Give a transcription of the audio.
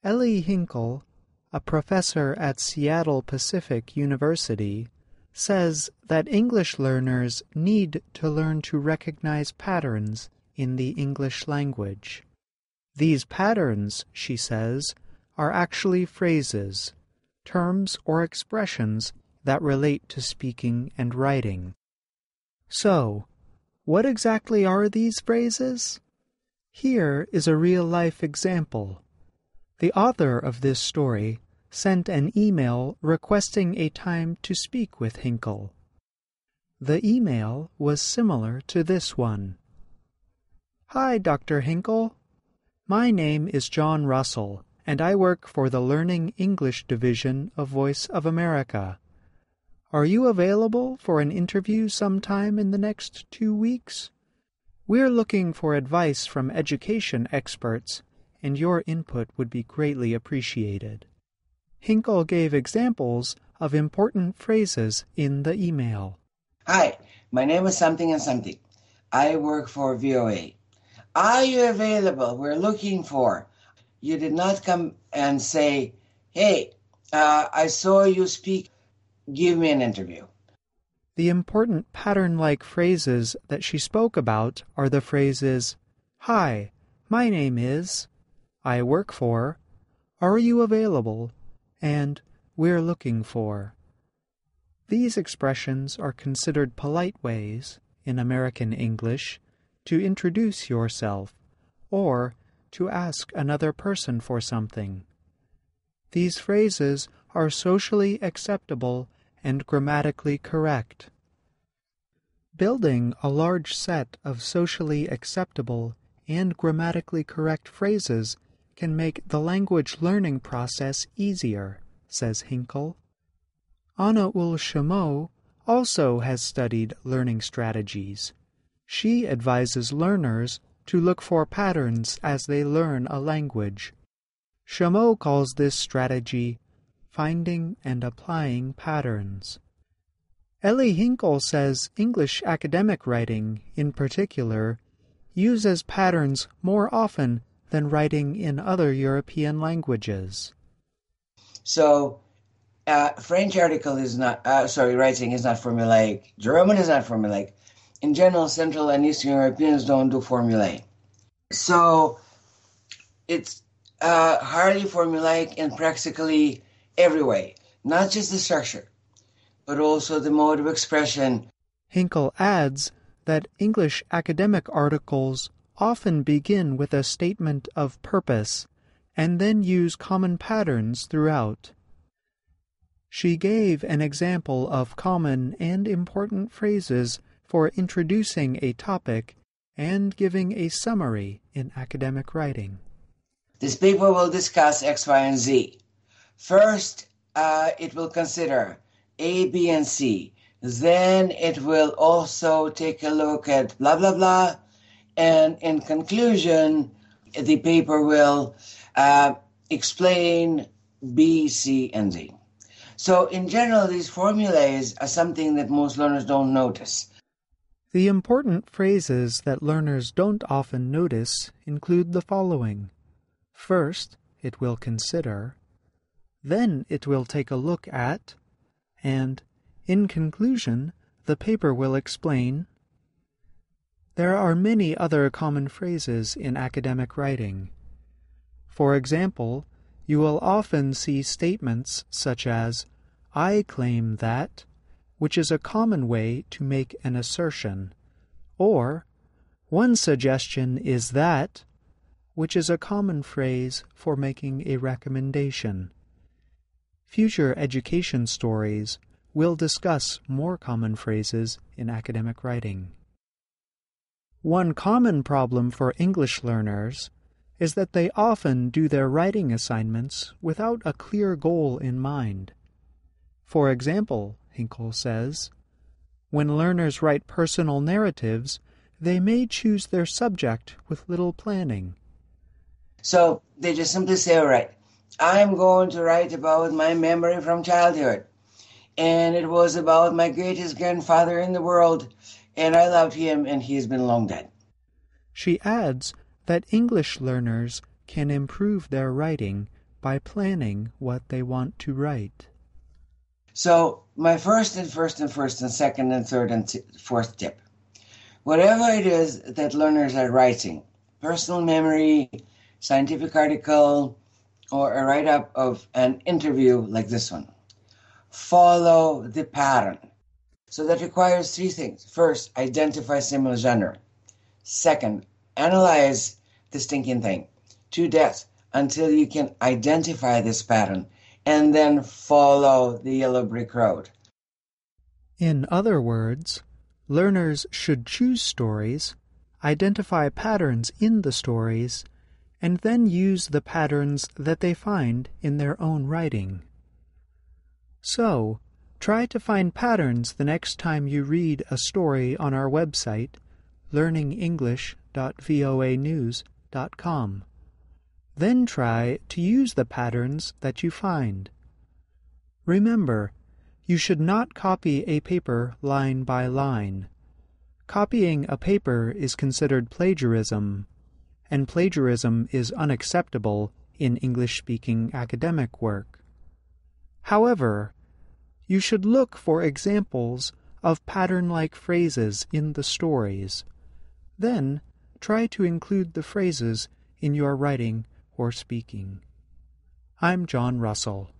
Ellie Hinkle, a professor at Seattle Pacific University, says that English learners need to learn to recognize patterns in the English language. These patterns, she says, are actually phrases, terms or expressions that relate to speaking and writing. So, what exactly are these phrases? Here is a real-life example. The author of this story sent an email requesting a time to speak with Hinkle. The email was similar to this one. Hi, Dr. Hinkle. My name is John Russell, and I work for the Learning English Division of Voice of America. Are you available for an interview sometime in the next 2 weeks? We're looking for advice from education experts, and your input would be greatly appreciated. Hinkle gave examples of important phrases in the email. Hi, my name is something and something. I work for VOA. Are you available? We're looking for. You did not come and say, hey, I saw you speak. Give me an interview. The important pattern-like phrases that she spoke about are the phrases, Hi, my name is, I work for, Are you available, and We're looking for. These expressions are considered polite ways, in American English, to introduce yourself, or to ask another person for something. These phrases are socially acceptable and grammatically correct. Building a large set of socially acceptable and grammatically correct phrases can make the language learning process easier, says Hinkle. Anna-Ul Chameau also has studied learning strategies. She advises learners to look for patterns as they learn a language. Chameau calls this strategy finding and applying patterns. Ellie Hinkle says English academic writing, in particular, uses patterns more often than writing in other European languages. So, French writing is not formulaic. German is not formulaic. In general, Central and Eastern Europeans don't do formulae. So, it's hardly formulaic in practically every way, not just the structure, but also the mode of expression. Hinkle adds that English academic articles often begin with a statement of purpose and then use common patterns throughout. She gave an example of common and important phrases for introducing a topic and giving a summary in academic writing. This paper will discuss X, Y, and Z. First, it will consider A, B, and C. Then it will also take a look at blah, blah, blah. And in conclusion, the paper will explain B, C, and D. So in general, these formulas are something that most learners don't notice. The important phrases that learners don't often notice include the following. First, it will consider, then it will take a look at, and, in conclusion, the paper will explain. There are many other common phrases in academic writing. For example, you will often see statements such as, I claim that, which is a common way to make an assertion, or, one suggestion is that, which is a common phrase for making a recommendation. Future education stories will discuss more common phrases in academic writing. One common problem for English learners is that they often do their writing assignments without a clear goal in mind. For example, Hinkle says, when learners write personal narratives, they may choose their subject with little planning. So they just simply say, all right, I'm going to write about my memory from childhood. And it was about my greatest grandfather in the world, and I loved him, and he has been long dead. She adds that English learners can improve their writing by planning what they want to write. So my first and second and third and fourth tip. Whatever it is that learners are writing, personal memory, scientific article, or a write-up of an interview like this one, follow the pattern. So that requires three things. First, identify similar genre. Second, analyze the stinking thing to death until you can identify this pattern, and then follow the yellow brick road. In other words, learners should choose stories, identify patterns in the stories, and then use the patterns that they find in their own writing. So, try to find patterns the next time you read a story on our website, learningenglish.voanews.com. Then try to use the patterns that you find. Remember, you should not copy a paper line by line. Copying a paper is considered plagiarism, and plagiarism is unacceptable in English-speaking academic work. However, you should look for examples of pattern-like phrases in the stories. Then, try to include the phrases in your writing or speaking. I'm John Russell.